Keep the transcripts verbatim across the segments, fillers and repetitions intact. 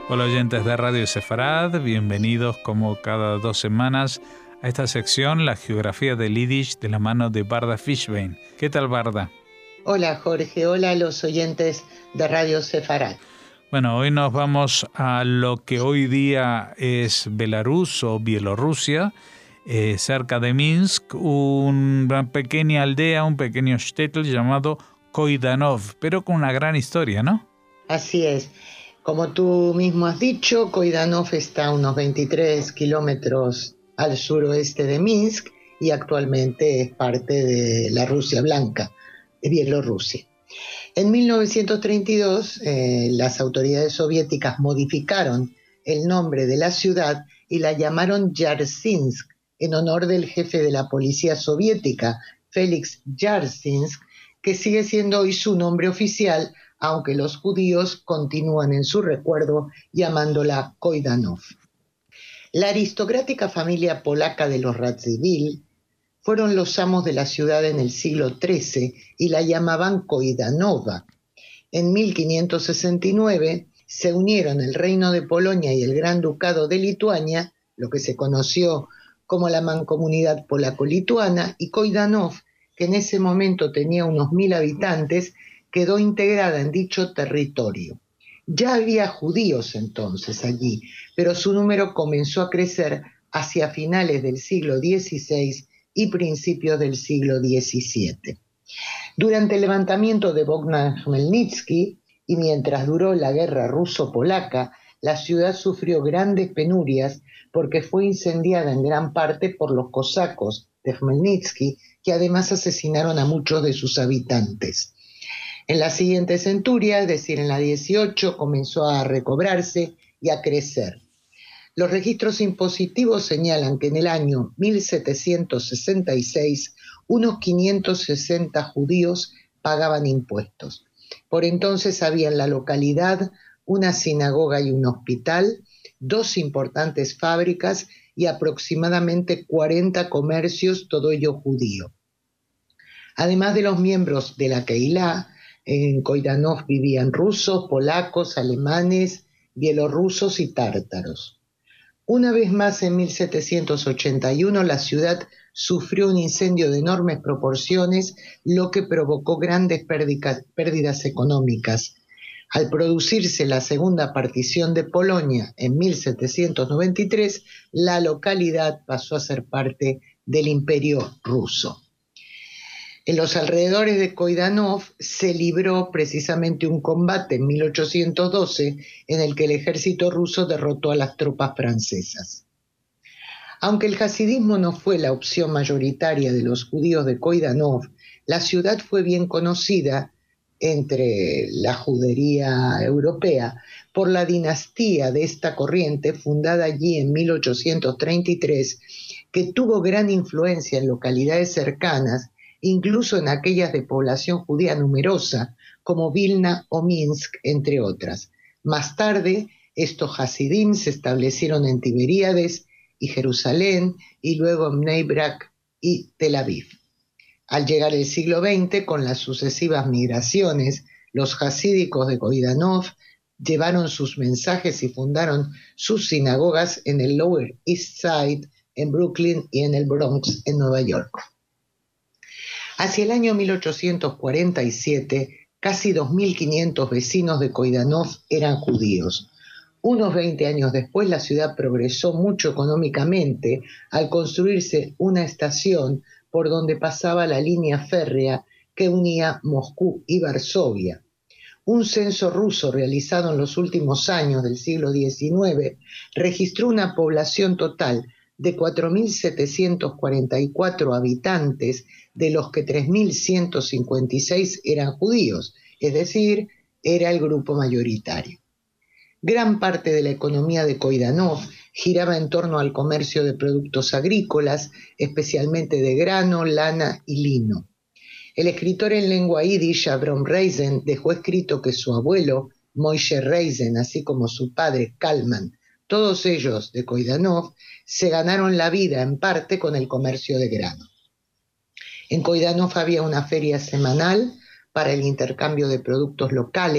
Hola oyentes de Radio Sefarad, bienvenidos como cada dos semanas a esta sección, la geografía del Yiddish de la mano de Barda Fishbein. ¿Qué tal, Barda? Hola Jorge, hola a los oyentes de Radio Sefarad. Bueno, hoy nos vamos a lo que hoy día es Belarus o Bielorrusia, eh, cerca de Minsk, una pequeña aldea, un pequeño shtetl llamado Koidanov, pero con una gran historia, ¿no? Así es. Como tú mismo has dicho, Koidanov está a unos veintitrés kilómetros al suroeste de Minsk y actualmente es parte de la Rusia Blanca, de Bielorrusia. En mil novecientos treinta y dos, eh, las autoridades soviéticas modificaron el nombre de la ciudad y la llamaron Yarsinsk, en honor del jefe de la policía soviética, Félix Yarsinsk, que sigue siendo hoy su nombre oficial, aunque los judíos continúan en su recuerdo llamándola Koidanov. La aristocrática familia polaca de los Radziwiłł fueron los amos de la ciudad en el siglo trece y la llamaban Koidanowa. En mil quinientos sesenta y nueve se unieron el Reino de Polonia y el Gran Ducado de Lituania, lo que se conoció como la Mancomunidad Polaco-Lituana, y Koidanov, que en ese momento tenía unos mil habitantes, quedó integrada en dicho territorio. Ya había judíos entonces allí, pero su número comenzó a crecer hacia finales del siglo dieciséis y principios del siglo diecisiete. Durante el levantamiento de Bogdan Khmelnytsky y mientras duró la guerra ruso-polaca, la ciudad sufrió grandes penurias porque fue incendiada en gran parte por los cosacos de Khmelnytsky, que además asesinaron a muchos de sus habitantes. En la siguiente centuria, es decir, en la dieciocho, comenzó a recobrarse y a crecer. Los registros impositivos señalan que en el año mil setecientos sesenta y seis unos quinientos sesenta judíos pagaban impuestos. Por entonces había en la localidad una sinagoga y un hospital, dos importantes fábricas y aproximadamente cuarenta comercios, todo ello judío. Además de los miembros de la Keilah, en Koidanov vivían rusos, polacos, alemanes, bielorrusos y tártaros. Una vez más, en mil setecientos ochenta y uno, la ciudad sufrió un incendio de enormes proporciones, lo que provocó grandes pérdidas, pérdidas económicas. Al producirse la segunda partición de Polonia en mil setecientos noventa y tres, la localidad pasó a ser parte del Imperio ruso. En los alrededores de Koidanov se libró precisamente un combate en mil ochocientos doce en el que el ejército ruso derrotó a las tropas francesas. Aunque el hasidismo no fue la opción mayoritaria de los judíos de Koidanov, la ciudad fue bien conocida entre la judería europea por la dinastía de esta corriente fundada allí en mil ochocientos treinta y tres, que tuvo gran influencia en localidades cercanas, incluso en aquellas de población judía numerosa, como Vilna o Minsk, entre otras. Más tarde, estos hasidim se establecieron en Tiberíades y Jerusalén, y luego en Bnei Brak y Tel Aviv. Al llegar el siglo veinte, con las sucesivas migraciones, los hasídicos de Koidanov llevaron sus mensajes y fundaron sus sinagogas en el Lower East Side, en Brooklyn y en el Bronx, en Nueva York. Hacia el año mil ochocientos cuarenta y siete, casi dos mil quinientos vecinos de Koidanov eran judíos. Unos veinte años después, la ciudad progresó mucho económicamente al construirse una estación por donde pasaba la línea férrea que unía Moscú y Varsovia. Un censo ruso realizado en los últimos años del siglo diecinueve registró una población total de cuatro mil setecientos cuarenta y cuatro habitantes, de los que tres mil ciento cincuenta y seis eran judíos, es decir, era el grupo mayoritario. Gran parte de la economía de Koidanov giraba en torno al comercio de productos agrícolas, especialmente de grano, lana y lino. El escritor en lengua yiddish, Avrom Reisen, dejó escrito que su abuelo, Moshe Reisen, así como su padre, Kalman, todos ellos de Koidanov, se ganaron la vida en parte con el comercio de grano. En Koidanov había una feria semanal para el intercambio de productos locales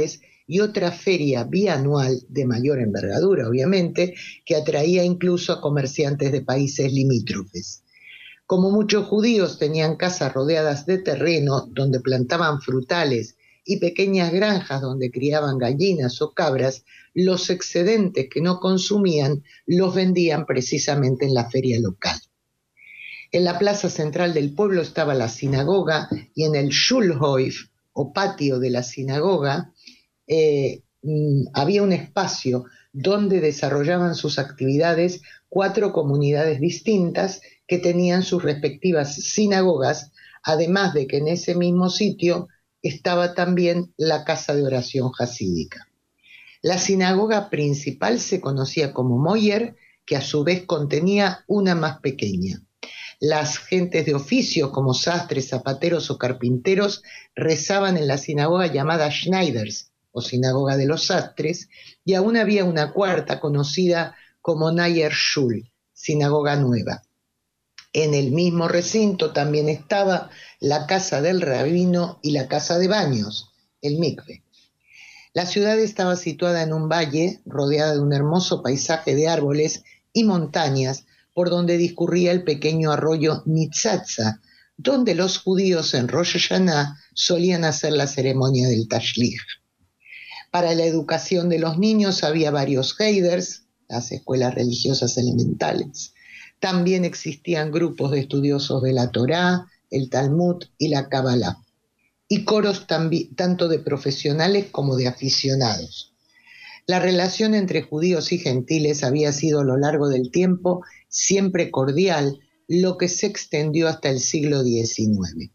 y otra feria bianual de mayor envergadura, obviamente, que atraía incluso a comerciantes de países limítrofes. Como muchos judíos tenían casas rodeadas de terreno donde plantaban frutales y pequeñas granjas donde criaban gallinas o cabras, los excedentes que no consumían los vendían precisamente en la feria local. En la plaza central del pueblo estaba la sinagoga y en el Schulhof, o patio de la sinagoga, eh, había un espacio donde desarrollaban sus actividades cuatro comunidades distintas que tenían sus respectivas sinagogas, además de que en ese mismo sitio estaba también la casa de oración jasídica. La sinagoga principal se conocía como Moyer, que a su vez contenía una más pequeña. Las gentes de oficio, como sastres, zapateros o carpinteros, rezaban en la sinagoga llamada Schneiders, o sinagoga de los sastres, y aún había una cuarta conocida como Nayer Shul, sinagoga nueva. En el mismo recinto también estaba la casa del rabino y la casa de baños, el mikve. La ciudad estaba situada en un valle rodeada de un hermoso paisaje de árboles y montañas por donde discurría el pequeño arroyo Nitzatza, donde los judíos en Rosh Hashanah solían hacer la ceremonia del Tashlich. Para la educación de los niños había varios heiders, las escuelas religiosas elementales. También existían grupos de estudiosos de la Torá, el Talmud y la Kabbalah, y coros tambi- tanto de profesionales como de aficionados. La relación entre judíos y gentiles había sido a lo largo del tiempo siempre cordial, lo que se extendió hasta el siglo diecinueve.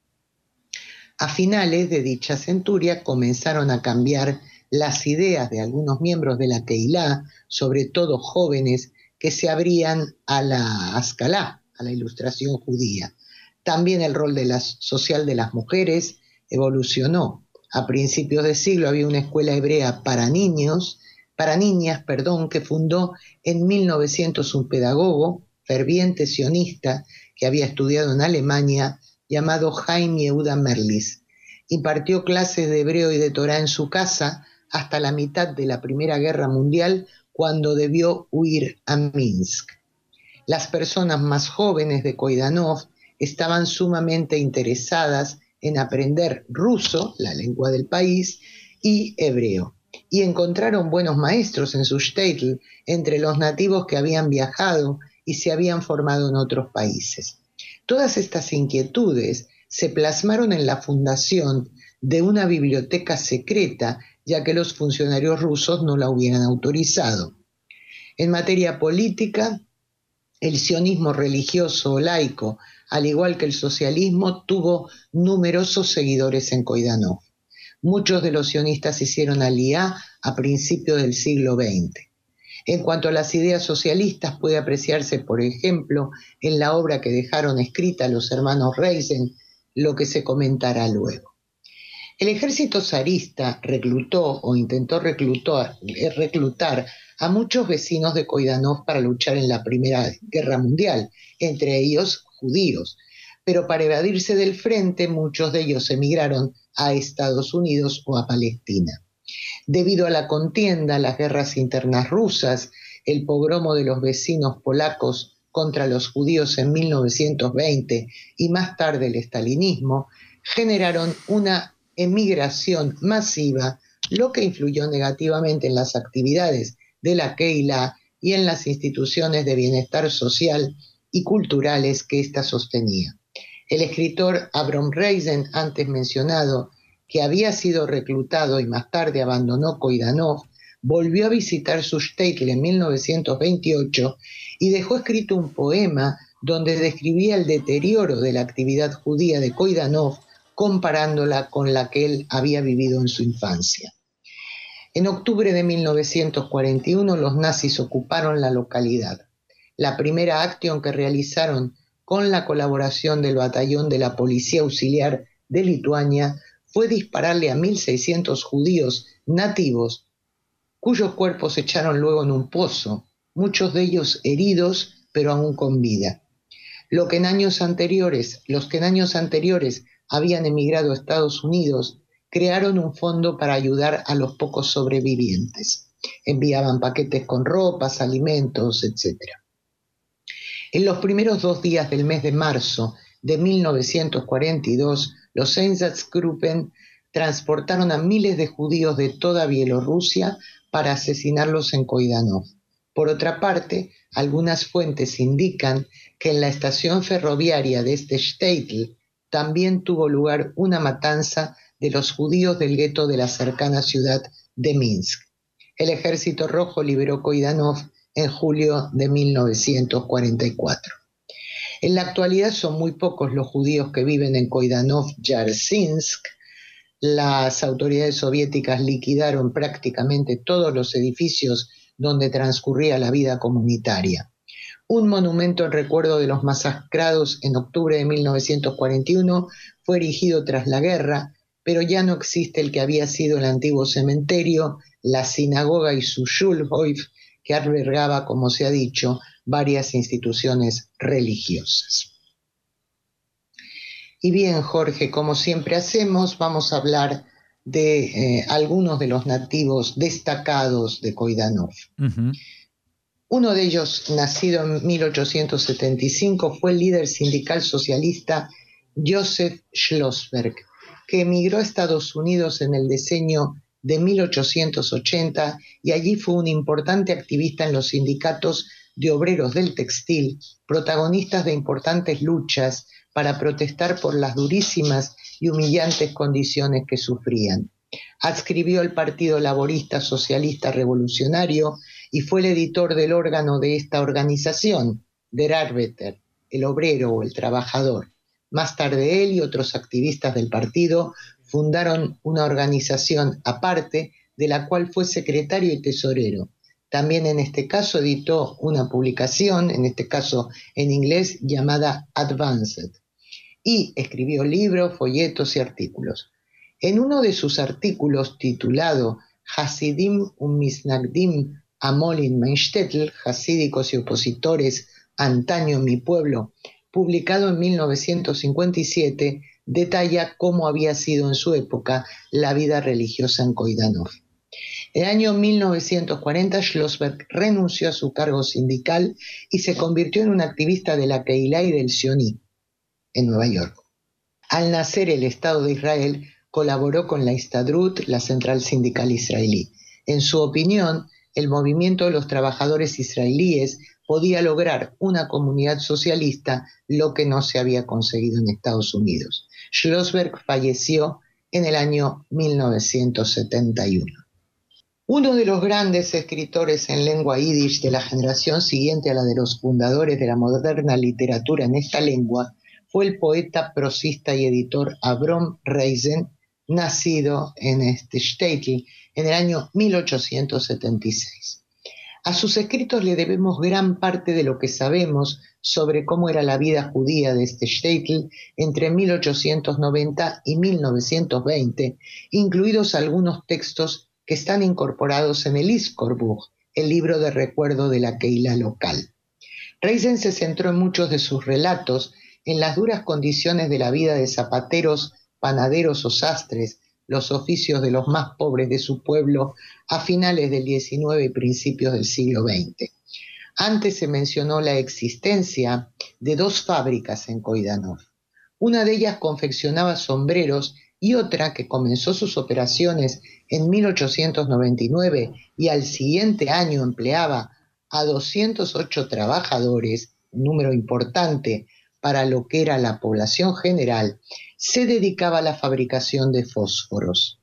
A finales de dicha centuria comenzaron a cambiar las ideas de algunos miembros de la Keilah, sobre todo jóvenes, que se abrían a la Ascalá, a la ilustración judía. También el rol de la, social de las mujeres evolucionó. A principios de siglo había una escuela hebrea para niños, para niñas, perdón, que fundó en mil novecientos un pedagogo, ferviente sionista, que había estudiado en Alemania, llamado Chaim Yehuda Merlis. Impartió clases de hebreo y de Torá en su casa hasta la mitad de la Primera Guerra Mundial, cuando debió huir a Minsk. Las personas más jóvenes de Koidanov estaban sumamente interesadas en aprender ruso, la lengua del país, y hebreo, y encontraron buenos maestros en su shtetl entre los nativos que habían viajado y se habían formado en otros países. Todas estas inquietudes se plasmaron en la fundación de una biblioteca secreta, ya que los funcionarios rusos no la hubieran autorizado. En materia política, el sionismo religioso o laico, al igual que el socialismo, tuvo numerosos seguidores en Koidanov. Muchos de los sionistas hicieron aliyá a principios del siglo veinte. En cuanto a las ideas socialistas, puede apreciarse, por ejemplo, en la obra que dejaron escrita los hermanos Reisen, lo que se comentará luego. El ejército zarista reclutó o intentó reclutar, reclutar a muchos vecinos de Koidanov para luchar en la Primera Guerra Mundial, entre ellos judíos, pero para evadirse del frente muchos de ellos emigraron a Estados Unidos o a Palestina. Debido a la contienda, las guerras internas rusas, el pogromo de los vecinos polacos contra los judíos en mil novecientos veinte y más tarde el estalinismo, generaron una emigración masiva, lo que influyó negativamente en las actividades de la Keilah y en las instituciones de bienestar social y culturales que ésta sostenía. El escritor Avrom Reisen, antes mencionado, que había sido reclutado y más tarde abandonó Koidanov, volvió a visitar su shtetl en mil novecientos veintiocho y dejó escrito un poema donde describía el deterioro de la actividad judía de Koidanov, comparándola con la que él había vivido en su infancia. En octubre de mil novecientos cuarenta y uno los nazis ocuparon la localidad. La primera acción que realizaron con la colaboración del batallón de la Policía Auxiliar de Lituania fue dispararle a mil seiscientos judíos nativos, cuyos cuerpos se echaron luego en un pozo, muchos de ellos heridos, pero aún con vida. Lo que en años anteriores, los que en años anteriores habían emigrado a Estados Unidos crearon un fondo para ayudar a los pocos sobrevivientes. Enviaban paquetes con ropas, alimentos, etcétera. En los primeros dos días del mes de marzo de mil novecientos cuarenta y dos, los Einsatzgruppen transportaron a miles de judíos de toda Bielorrusia para asesinarlos en Koidanov. Por otra parte, algunas fuentes indican que en la estación ferroviaria de este shtetl también tuvo lugar una matanza de los judíos del gueto de la cercana ciudad de Minsk. El Ejército Rojo liberó Koidanov en julio de mil novecientos cuarenta y cuatro. En la actualidad son muy pocos los judíos que viven en Koidanov-Yarsinsk. Las autoridades soviéticas liquidaron prácticamente todos los edificios donde transcurría la vida comunitaria. Un monumento en recuerdo de los masacrados en octubre de mil novecientos cuarenta y uno fue erigido tras la guerra, pero ya no existe el que había sido el antiguo cementerio, la sinagoga y su Schulhof, que albergaba, como se ha dicho, varias instituciones religiosas. Y bien, Jorge, como siempre hacemos, vamos a hablar de eh, algunos de los nativos destacados de Koidanov. Uh-huh. Uno de ellos, nacido en mil ochocientos setenta y cinco, fue el líder sindical socialista Joseph Schlossberg, que emigró a Estados Unidos en el decenio de mil ochocientos ochenta y allí fue un importante activista en los sindicatos de obreros del textil, protagonistas de importantes luchas para protestar por las durísimas y humillantes condiciones que sufrían. Adscribió al Partido Laborista Socialista Revolucionario y fue el editor del órgano de esta organización, Der Arbeiter, el obrero o el trabajador. Más tarde él y otros activistas del partido fundaron una organización aparte de la cual fue secretario y tesorero. También en este caso editó una publicación, en este caso en inglés, llamada Advanced, y escribió libros, folletos y artículos. En uno de sus artículos titulado Hasidim und Misnagdim Amol in mein Shtetl, Hasídicos y opositores, antaño en mi pueblo, publicado en mil novecientos cincuenta y siete, detalla cómo había sido en su época la vida religiosa en Koidanov. En el año mil novecientos cuarenta, Schlossberg renunció a su cargo sindical y se convirtió en un activista de la Keilah y del Sioní, en Nueva York. Al nacer el Estado de Israel, colaboró con la Histadrut, la central sindical israelí. En su opinión, el movimiento de los trabajadores israelíes podía lograr una comunidad socialista, lo que no se había conseguido en Estados Unidos. Schlossberg falleció en el año mil novecientos setenta y uno. Uno de los grandes escritores en lengua yiddish de la generación siguiente a la de los fundadores de la moderna literatura en esta lengua fue el poeta, prosista y editor Avrom Reisen, nacido en este shtetl en el año mil ochocientos setenta y seis. A sus escritos le debemos gran parte de lo que sabemos sobre cómo era la vida judía de este shtetl entre mil ochocientos noventa y mil novecientos veinte, incluidos algunos textos que están incorporados en el Izkorbuch, el libro de recuerdo de la Keilah local. Reisen se centró en muchos de sus relatos en las duras condiciones de la vida de zapateros, panaderos o sastres, los oficios de los más pobres de su pueblo a finales del diecinueve y principios del siglo veinte. Antes se mencionó la existencia de dos fábricas en Koidanov. Una de ellas confeccionaba sombreros y otra, que comenzó sus operaciones en mil ochocientos noventa y nueve y al siguiente año empleaba a doscientos ocho trabajadores, un número importante para lo que era la población general, se dedicaba a la fabricación de fósforos.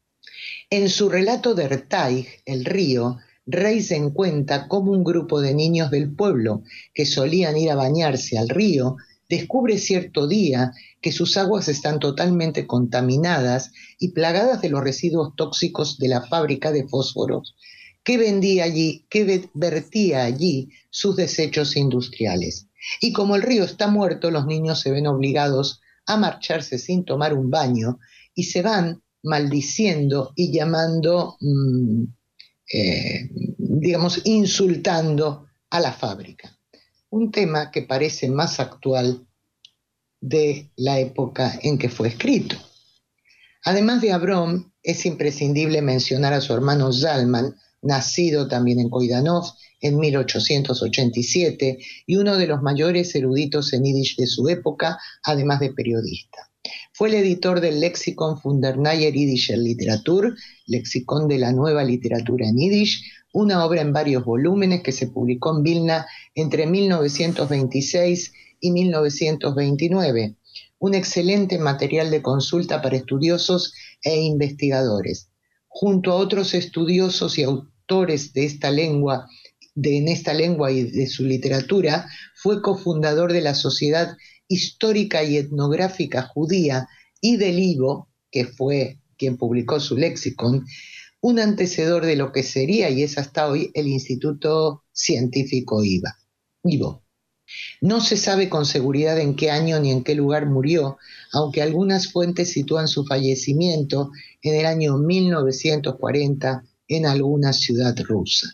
En su relato de Ertaig, el río, Reisen cuenta cómo un grupo de niños del pueblo que solían ir a bañarse al río descubre cierto día que sus aguas están totalmente contaminadas y plagadas de los residuos tóxicos de la fábrica de fósforos que vendía allí, que vertía allí sus desechos industriales. Y como el río está muerto, los niños se ven obligados a marcharse sin tomar un baño y se van maldiciendo y llamando, mmm, eh, digamos, insultando a la fábrica. Un tema que parece más actual de la época en que fue escrito. Además de Avrom, es imprescindible mencionar a su hermano Zalman, nacido también en Koidanov en mil ochocientos ochenta y siete y uno de los mayores eruditos en yiddish de su época, además de periodista. Fue el editor del Lexikon von der Neuen Jiddischer Literatur, Lexicón de la Nueva Literatura en Yiddish, una obra en varios volúmenes que se publicó en Vilna entre mil novecientos veintiséis y mil novecientos veintinueve. Un excelente material de consulta para estudiosos e investigadores. Junto a otros estudiosos y autores de esta lengua, de, en esta lengua y de su literatura, fue cofundador de la Sociedad Histórica y Etnográfica Judía y del I V O, que fue quien publicó su lexicon, un antecedor de lo que sería y es hasta hoy el Instituto Científico I V O. No se sabe con seguridad en qué año ni en qué lugar murió, aunque algunas fuentes sitúan su fallecimiento en el año mil novecientos cuarenta en alguna ciudad rusa.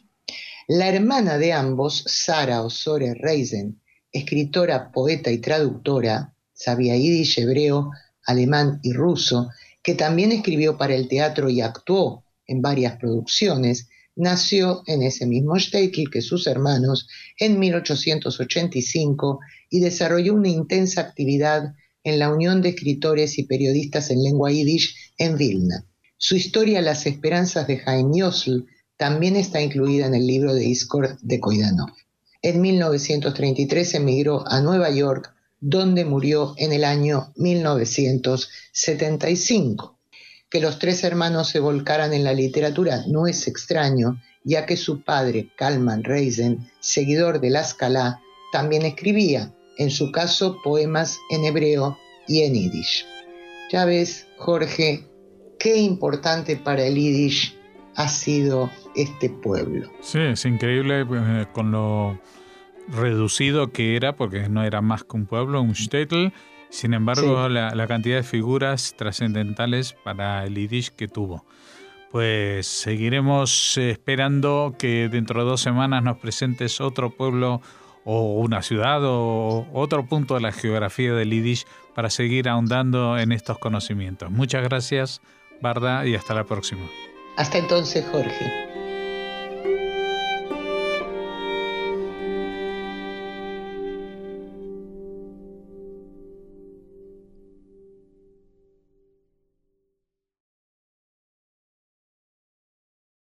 La hermana de ambos, Sara Osore Reisen, escritora, poeta y traductora, sabía yiddish, hebreo, alemán y ruso, que también escribió para el teatro y actuó en varias producciones, nació en ese mismo shtetl que sus hermanos en mil ochocientos ochenta y cinco y desarrolló una intensa actividad en la Unión de Escritores y Periodistas en Lengua Yiddish en Vilna. Su historia, Las Esperanzas de Haim Yosl, también está incluida en el libro de Iskor de Koidanov. En mil novecientos treinta y tres emigró a Nueva York, donde murió en el año mil novecientos setenta y cinco. Que los tres hermanos se volcaran en la literatura no es extraño, ya que su padre, Kalman Reisen, seguidor de la Haskalah, también escribía, en su caso, poemas en hebreo y en yiddish. Ya ves, Jorge, qué importante para el yiddish ha sido este pueblo. Sí, es increíble eh, con lo reducido que era, porque no era más que un pueblo, un shtetl. Sin embargo, sí. la, la cantidad de figuras trascendentales para el yiddish que tuvo. Pues seguiremos esperando que dentro de dos semanas nos presentes otro pueblo o una ciudad o otro punto de la geografía del yiddish para seguir ahondando en estos conocimientos. Muchas gracias, Barda, y hasta la próxima. Hasta entonces, Jorge.